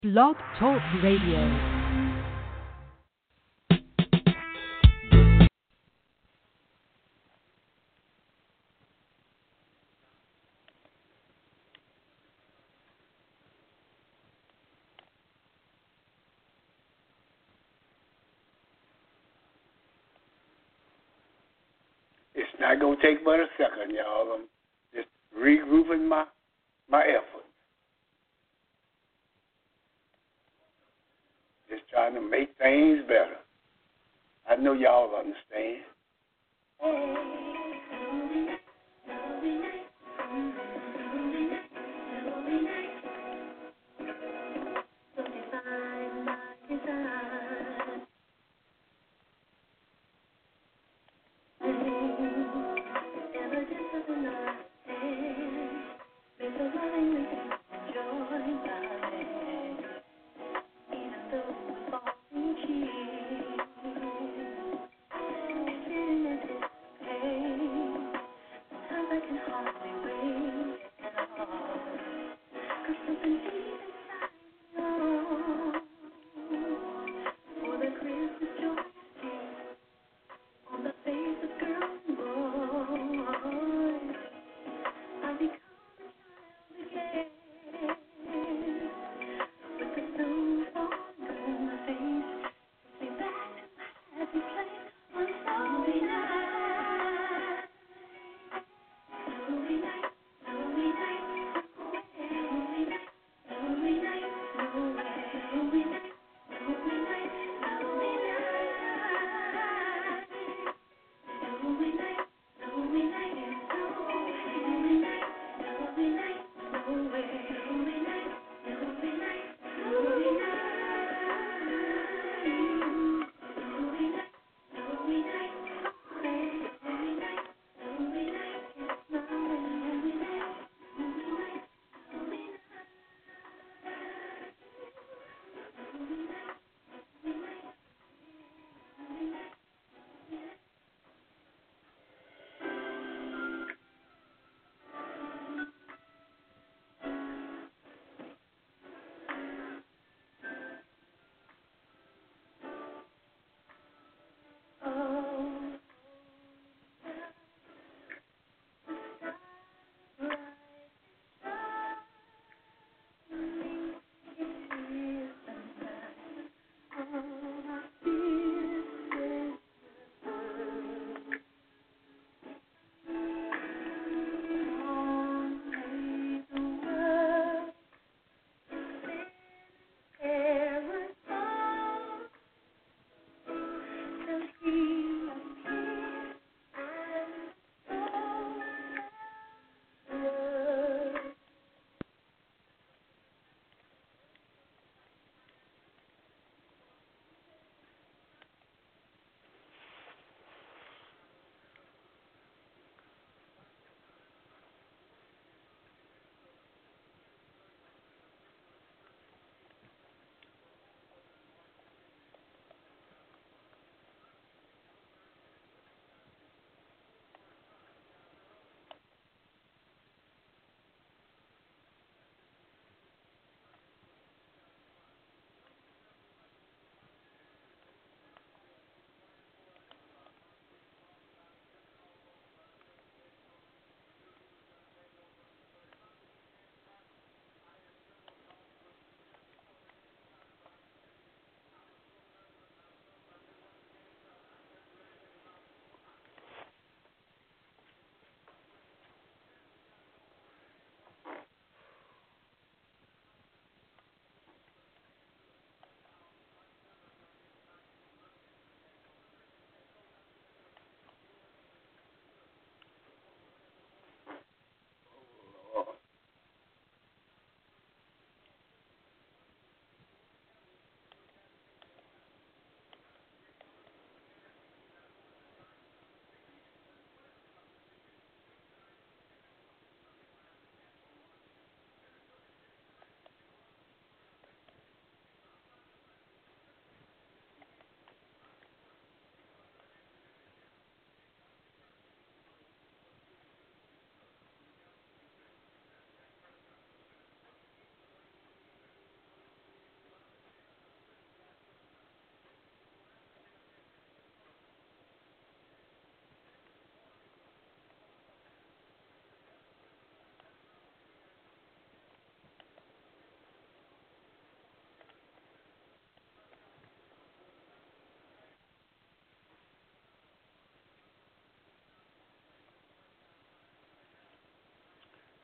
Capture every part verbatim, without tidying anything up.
Blog Talk Radio. It's not going to take but a second, y'all. I'm just regrouping my, my efforts. Just trying to make things better. I know y'all understand. Hey.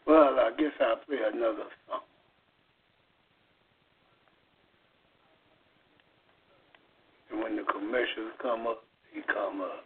Well, I guess I'll play another song. And when the commercials come up, they come up.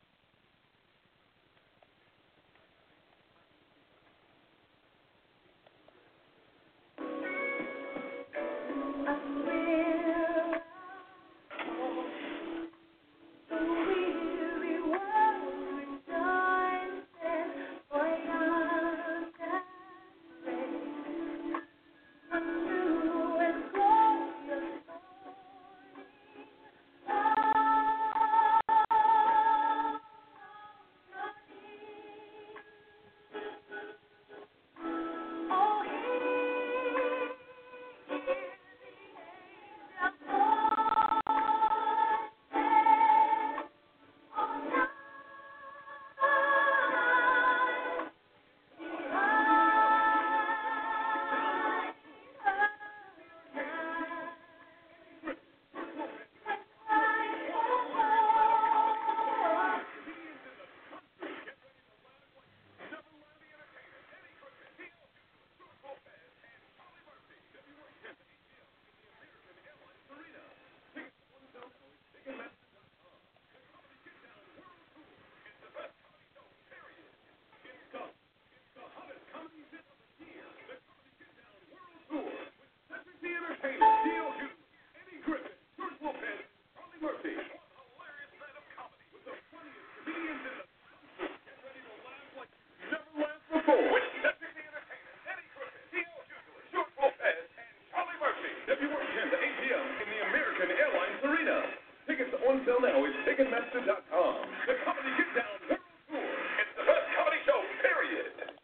Until now is Ticketmaster dot com. The Comedy Get Down World Tour. It's the best comedy show, period.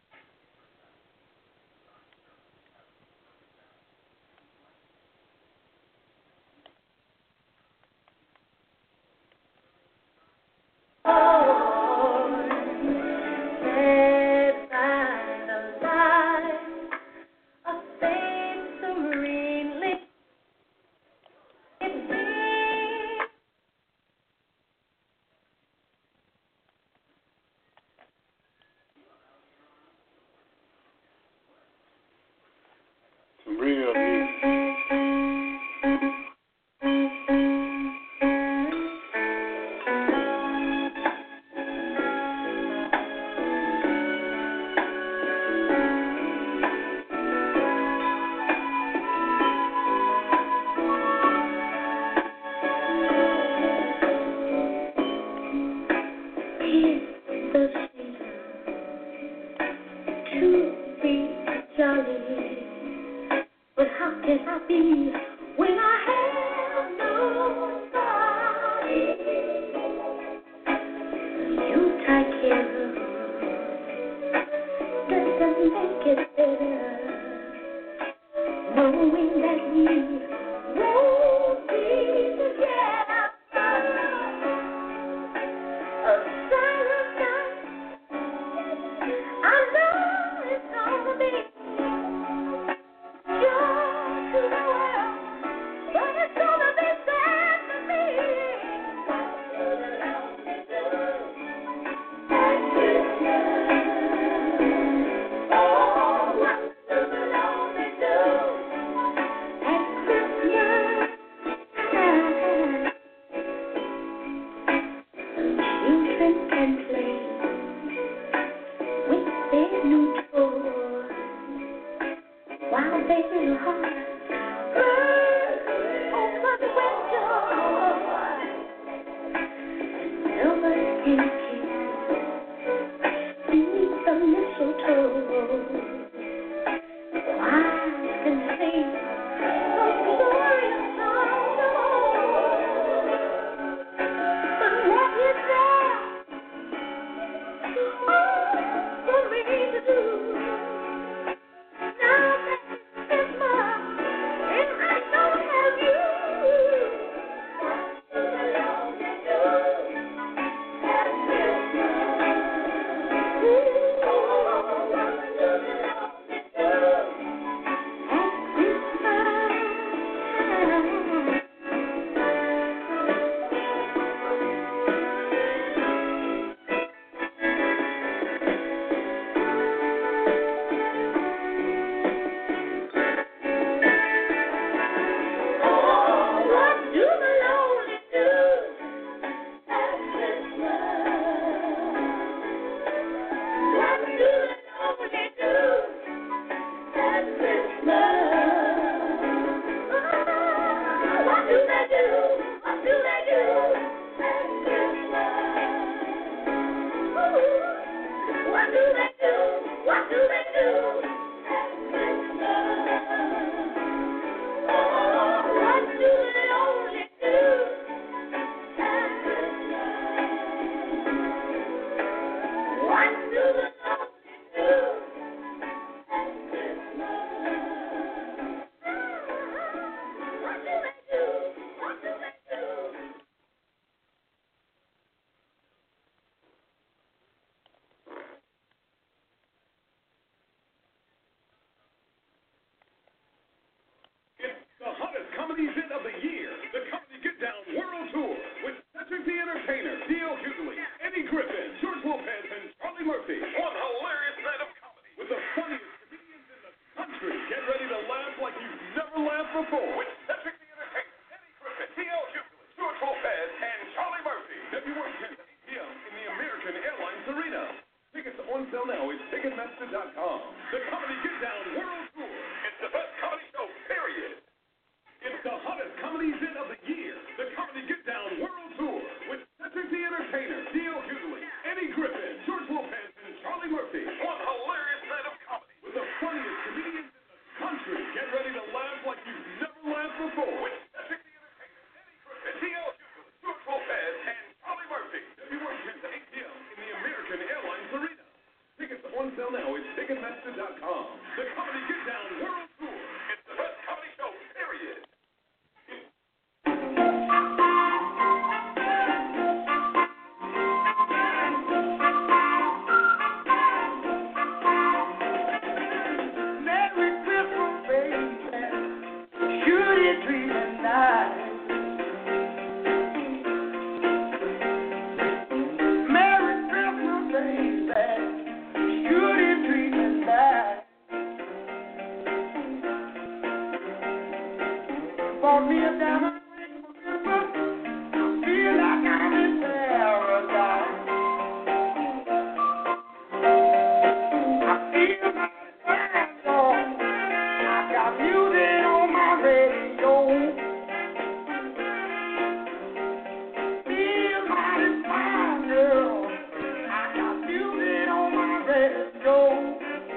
Ticketmaster dot com. The Comedy Get Down World Tour. It's the best comedy show, period. It's the hottest comedy event of the year. The Comedy Get Down World Tour with Cedric the Entertainer, D L Hughley, Eddie Griffin, George Lopez, and Charlie Murphy. One hilarious night of comedy with the funniest comedians in the country. Get ready to laugh like you've never laughed before. With Cedric the Entertainer, Eddie Griffin, D L Hughley, George Lopez, and Charlie Murphy. February tenth at eight p.m. in the American Airlines Arena. Tickets on sale now at Ticketmaster dot com. The Comedy Get Down World Tour. It's the best comedy show, period. Merry Christmas, baby. Should it be tonight? Merry Christmas, baby. Should it be tonight? Bought me a diamond ring for Christmas. I feel like I'm in paradise. I feel like I'm on. I got music on my radio. Feel mighty fine, girl. I got music on my radio.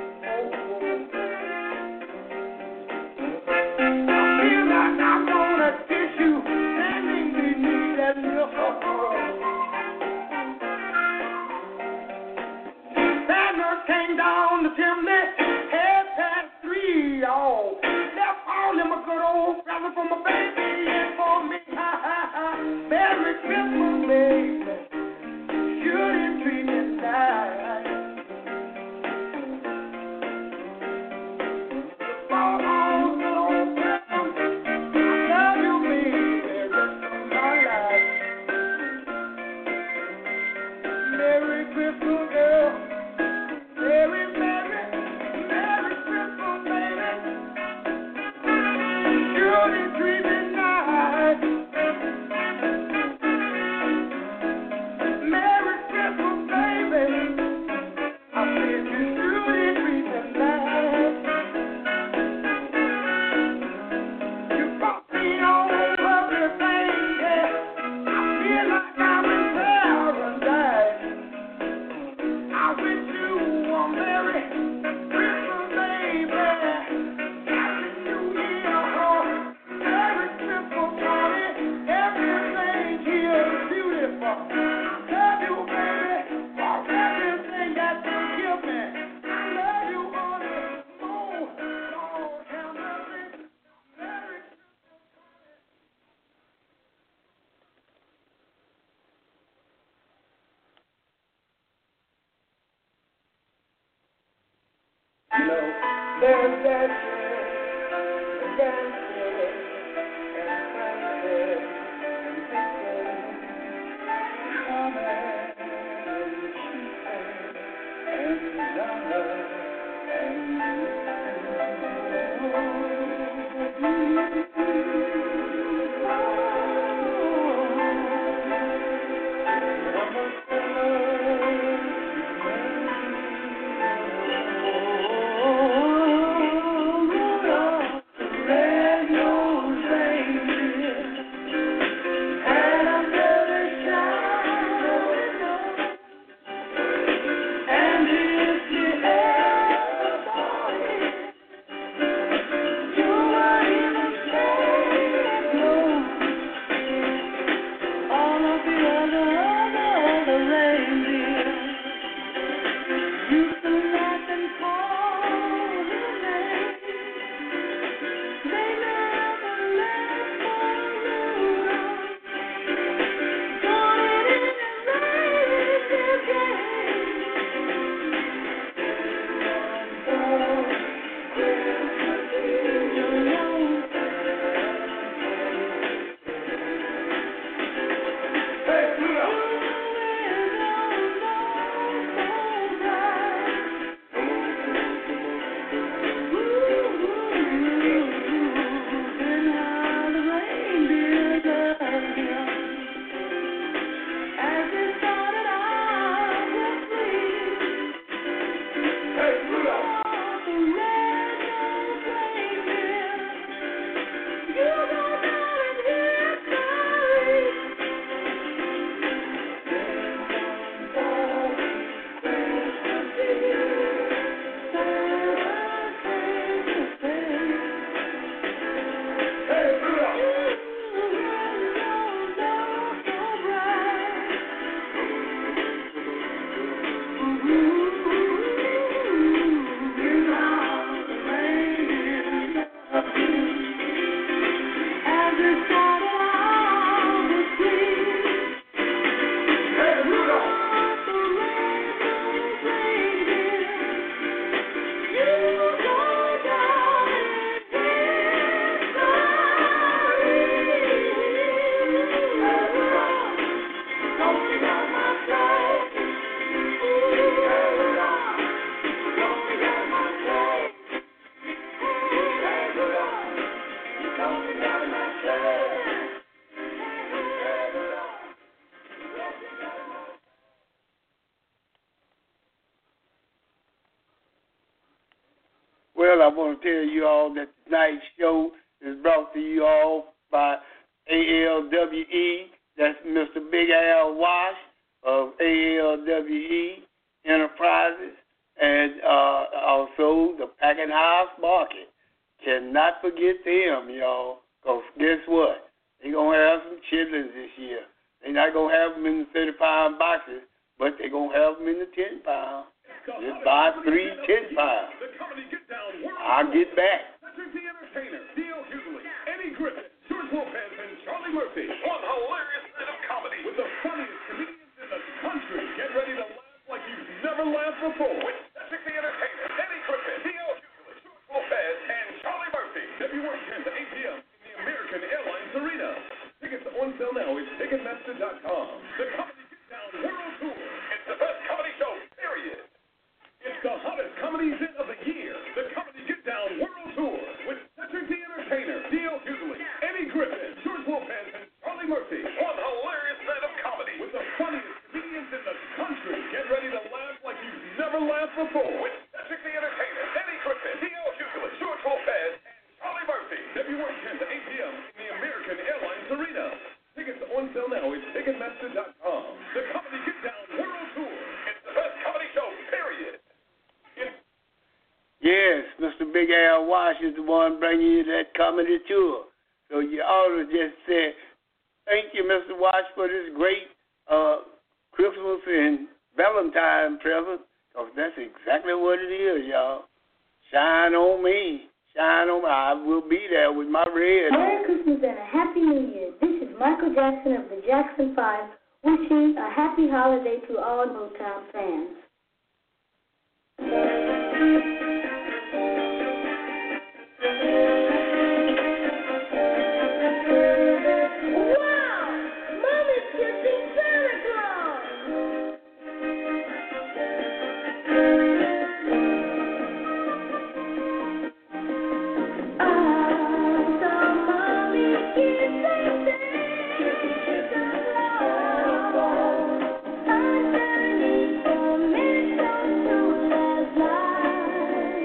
I feel like I'm gonna kiss you and make me need that little girl. Santa came down the chimney, half past three, y'all. Left all them a good old present for my baby and for me. Ha ha ha. Merry Christmas, baby. Should it be tonight? Fall on good old present. I love you, baby, rest of my life. Merry Christmas, girl. Merry, merry, merry Christmas, baby. Should it be tonight? Merry Christmas, baby. I said you should it be tonight? You brought me all everything, yeah. I feel like I'm in paradise. I wish you a Merry Christmas, baby. Happy New Year, oh. Merry Christmas, honey. Everything here is beautiful. I love you, baby, for everything that you give me. I love you, honey. Oh, Lord, have mercy. Merry You know, there's that shit, that shit, and Francis, and Victor, Carmen, and Chico, and Donna, and you. Well, I want to tell you all that tonight's show is brought to you all by A L W E. That's Mister Big Al Wash of A L W E Enterprises, and uh, also the Packing House Market. Cannot forget them, y'all, because guess what? They're going to have some chitlins this year. They're not going to have them in the thirty-pound boxes, but they're going to have them in the ten-pound. Just buy three ten-pounds. I'll get back. Cedric the Entertainer, D L Hughley, Eddie Griffin, George Lopez, and Charlie Murphy. One hilarious night of comedy with the funniest comedians in the country. Get ready to laugh like you've never laughed before. With Cedric the Entertainer, Eddie Griffin, D L Hughley, George Lopez, and Charlie Murphy. February tenth at eight p.m. in the American Airlines Arena. Tickets on sale now at Ticketmaster dot com. The Comedy Get Down World Tour. It's the best comedy show, period. It's the hottest comedy hit of the year. The Comedy Get Down World Tour with Cedric the Entertainer, D L Hughley, Eddie Griffin, George Lopez, and Charlie Murphy. One hilarious night of comedy with the funniest comedians in the country. Get ready to laugh like you've never laughed before. With Cedric the Entertainer, Eddie Griffin, D L Hughley, George Lopez, and Charlie Murphy. February tenth at eight p.m. in the American Airlines Arena. Tickets on sale now at Ticketmaster dot com. The Comedy Get Down World Tour. It's the best comedy show, period. Yes, Mister Big Al Wash is the one bringing you that comedy tour. So you ought to just say, thank you, Mister Wash, for this great uh, Christmas and Valentine present, because that's exactly what it is, y'all. Shine on me. Shine on me. I will be there with my red. Merry Christmas and a Happy New Year. This is Michael Jackson of the Jackson Five, wishing a happy holiday to all Motown fans. Underneath the mistletoe last night.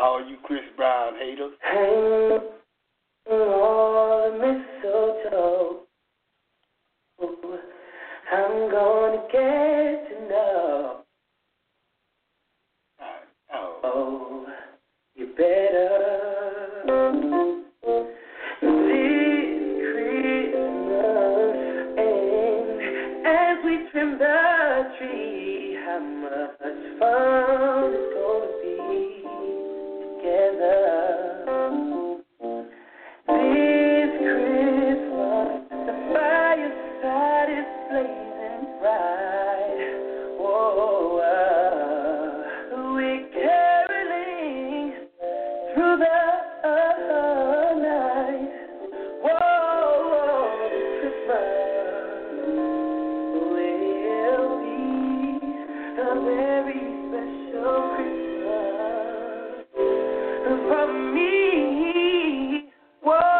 all you Chris Brown haters. Hang on mistletoe. I'm gonna get to know. Oh, oh you better. This Christmas, and as we trim the tree, how much fun it's gonna be together. This Christmas, the fireside is blazing bright. Whoa, uh, we're caroling through the night. Whoa, Christmas will be a very special Christmas for me. Whoa.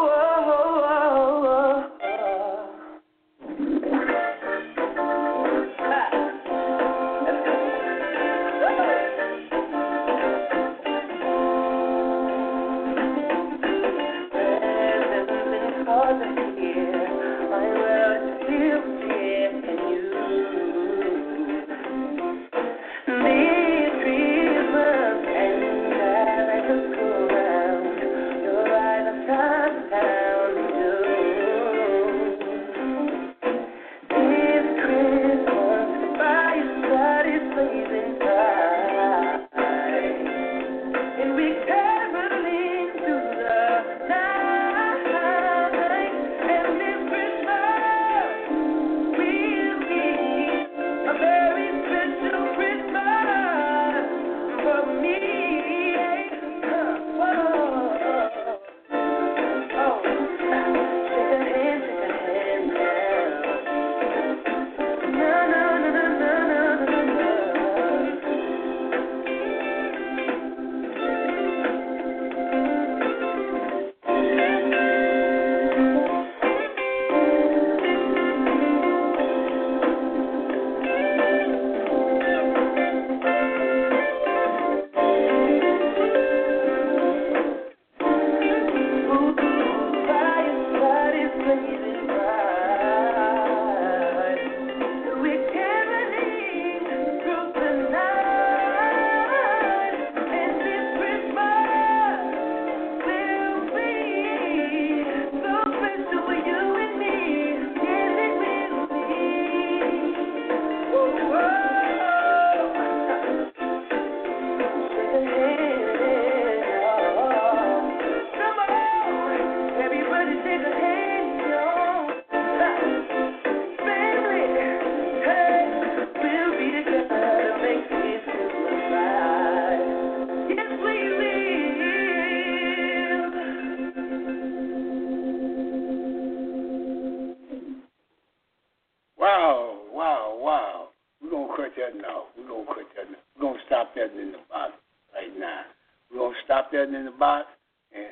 In the box, and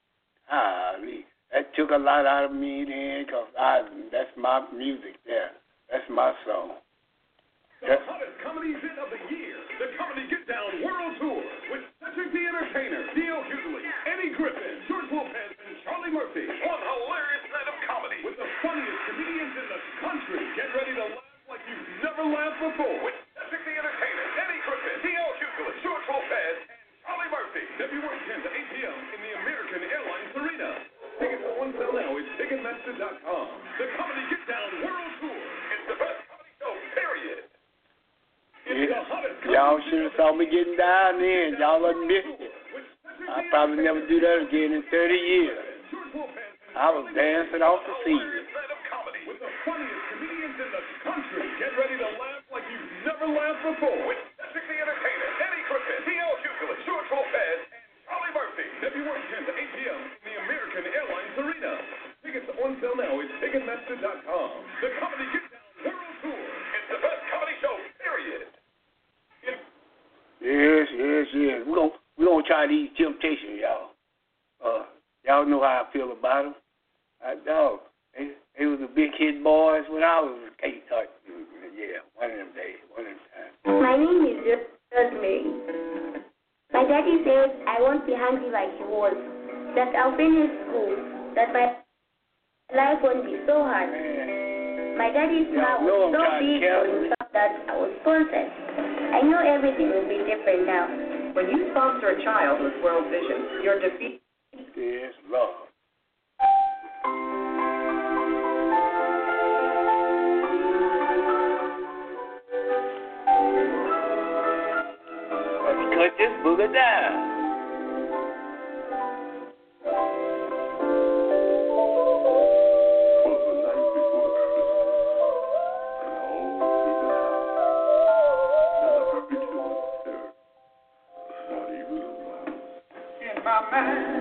ah, that took a lot out of me then, because I, that's my music there. That's my song. The that's hottest comedy event of the year, the Comedy Get Down World Tour, with Cedric the Entertainer, D L Hughley, Eddie Griffin, George Lopez, and Charlie Murphy. One hilarious night of comedy with the funniest comedians in the country. Get ready to laugh like you've never laughed before. With Cedric the Entertainer, Eddie Griffin, D L Hughley, George Lopez, Charlie Murphy, February tenth at eight p.m. in the American Airlines Arena. Tickets are on sale now at Ticketmaster dot com. The Comedy Get Down World Tour. It's the best comedy show, period. It's yeah. the hottest Y'all should have saw me getting down then. Y'all done missed it. I'll probably never do that again in thirty years. I was dancing off the seat. With the funniest comedians in the country. Get ready to laugh like you've never laughed before. With Cedric the Entertainer, Eddie Griffin, D L Hughley, George Lopez, and Charlie Murphy. February tenth at eight p.m. in the American Airlines Arena. Tickets are on sale now at Ticketmaster dot com. The Comedy Get Down World Tour. It's the best comedy show, period. It's yes, yes, yes. We're going we're gonna try these Temptations, y'all. Uh, y'all know how I feel about them. I know. They, they was the big hit boys when I was a kid. Yeah, one of them days, one of them times. My name is Just Me. My daddy says I won't be hungry like he was, that I'll finish school, that my life won't be so hard. My daddy's smile was so big when he thought that I was sponsored. I know everything will be different now. When you sponsor a child with World Vision, your defeat is love. Let's cut this booger down. My man.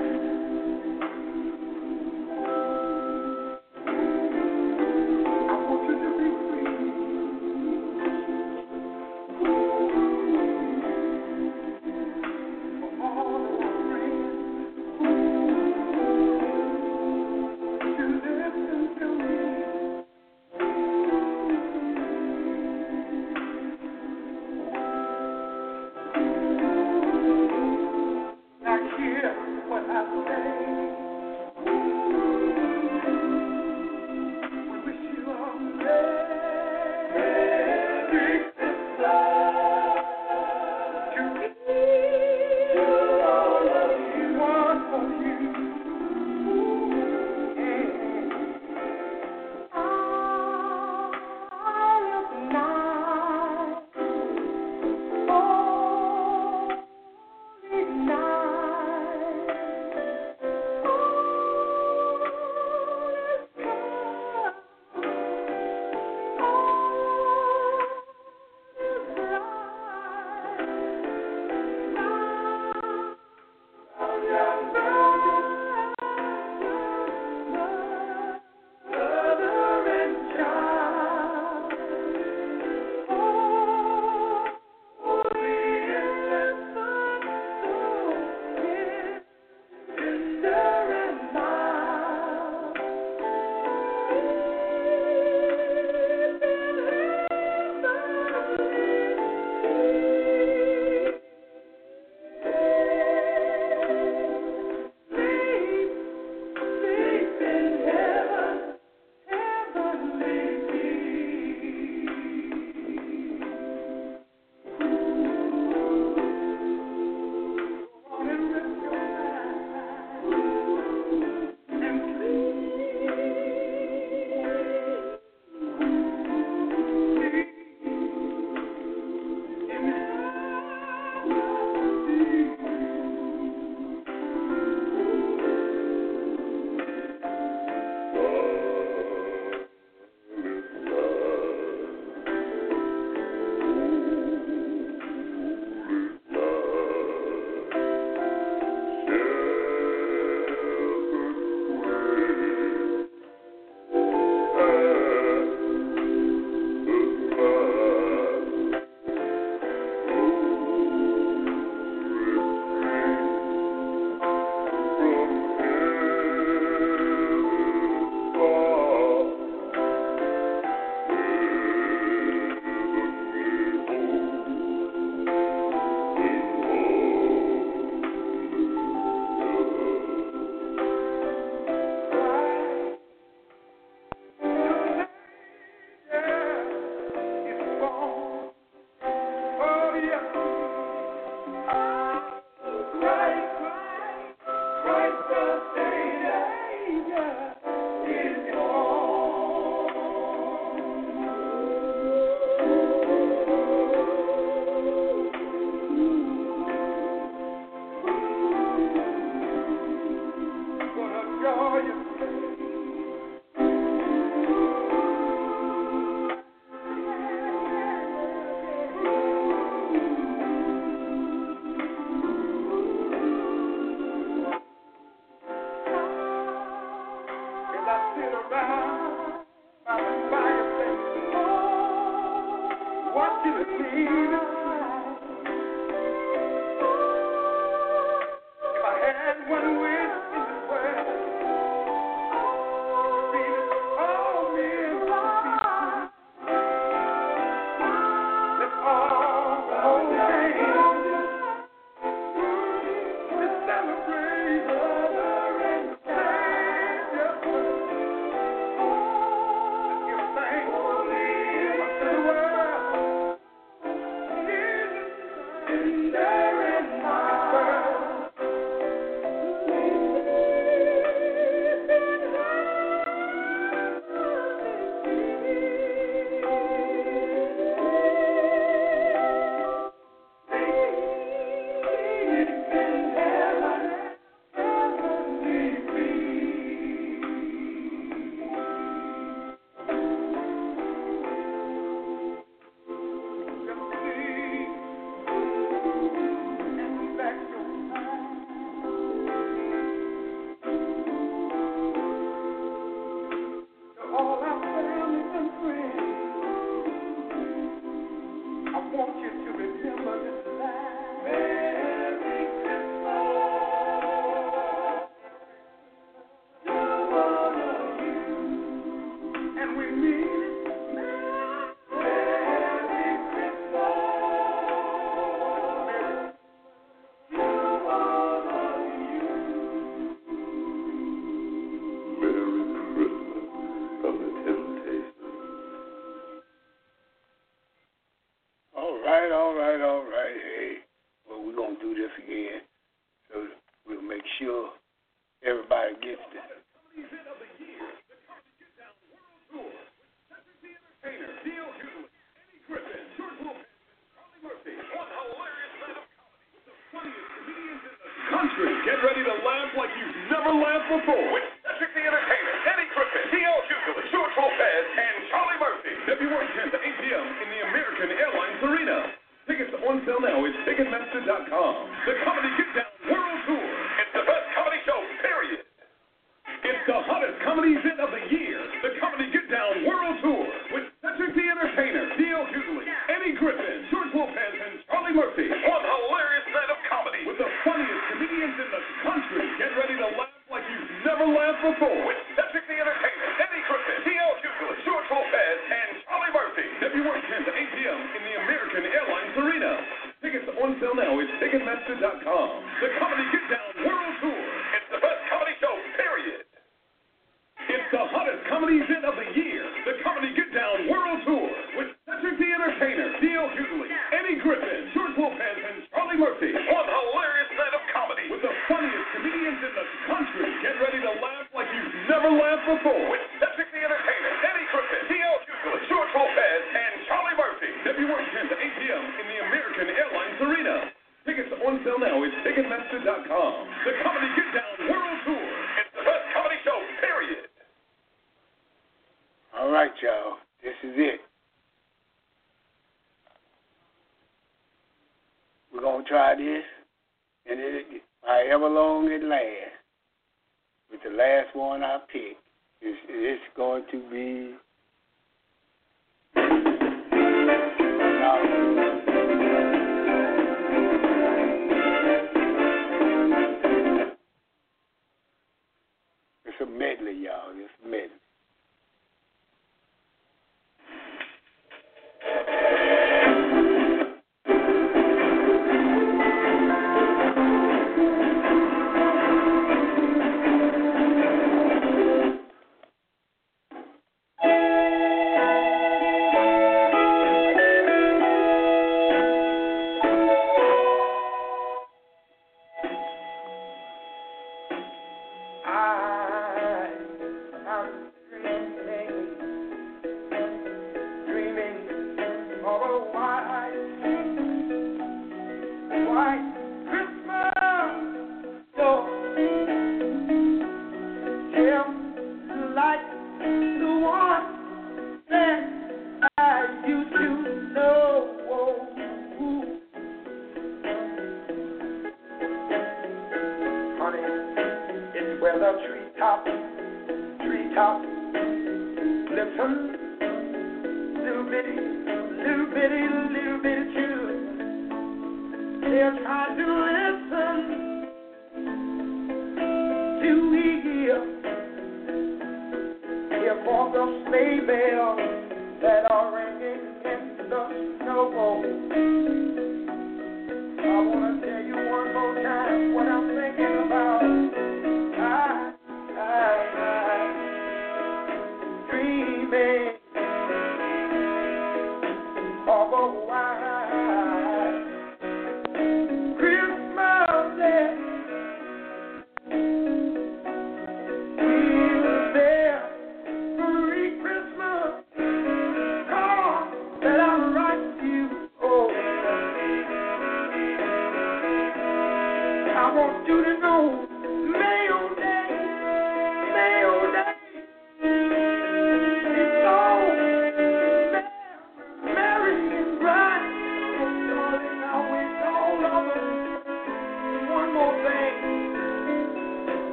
sure everybody gets it. Country, get ready to laugh like you've never laughed before. With Cedric the Entertainer, Eddie Griffin, T L Hughley, George Lopez, and Charlie Murphy. February tenth, eight p.m. in the American Airlines Arena. Tickets on sale now at Ticketmaster dot com. The Comedy Get Down World Tour. It's the best comedy show, period. It's the hottest comedy event of the year. The Comedy Get Down World Tour. With Cedric the Entertainer, T L Hughley, Eddie Griffin, George Lopez, and Charlie Murphy. One hilarious night of comedy. With the funniest comedians in the country. Get ready to laugh like you've never laughed before. With Cedric the Entertainer, Eddie Griffin, T L Hughley, George Lopez, and Charlie Murphy. February tenth, eight p.m. in the American Airlines Arena. Tickets on sale now at Ticketmaster dot com. The Comedy Get Down World Tour. It's the best comedy show, period. It's the hottest comedy event of the year. The Comedy Get Down World Tour. With Cedric the Entertainer, T L Hughley, Eddie Griffin, George Lopez, and Charlie Murphy. One hilarious night of comedy. With the funniest comedians in the country. Get ready to laugh like you've never laughed before. With Cedric the Entertainer, Eddie Griffin, T L Hughley, George Lopez, and Charlie Murphy. February tenth, eight p.m. in the American Airlines Arena. Tickets on sale now at Ticketmaster dot com. The Comedy Get Down World Tour. It's the best comedy show, period. All right, y'all. This is it. We're going to try this, and it, however long it lasts, with the last one I pick, it's, it's going to be... It's a medley, y'all. It's a medley.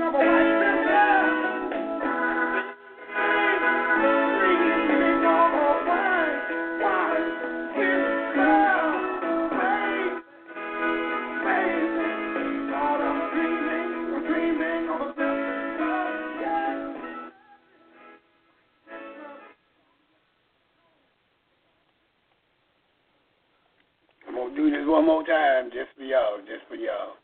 Do this one more time just for y'all, just for y'all.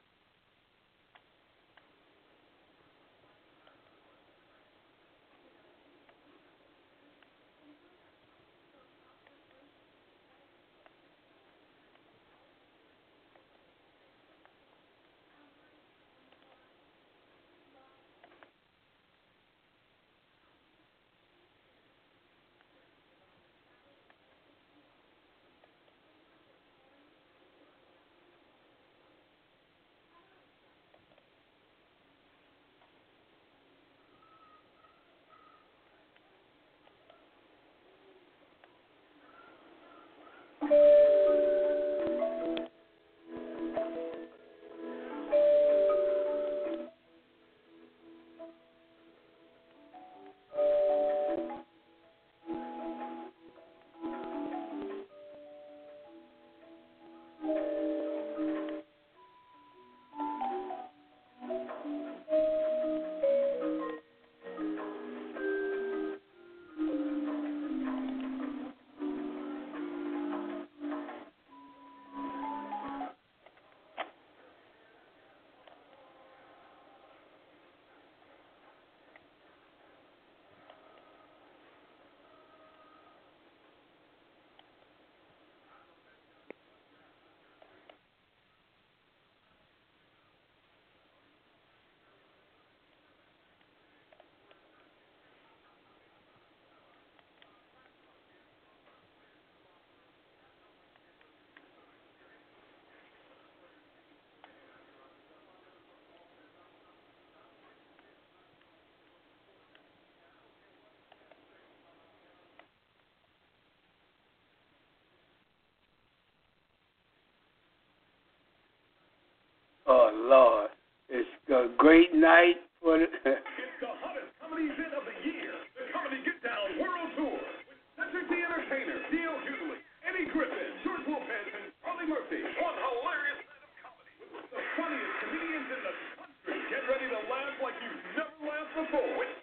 Oh, Lord. It's a great night for the... It's the hottest comedy event of the year. The Comedy Get Down World Tour. With Cedric the Entertainer, D L Hughley, Eddie Griffin, George Lopez, and Charlie Murphy. One hilarious night of comedy. With the funniest comedians in the country. Get ready to laugh like you've never laughed before. With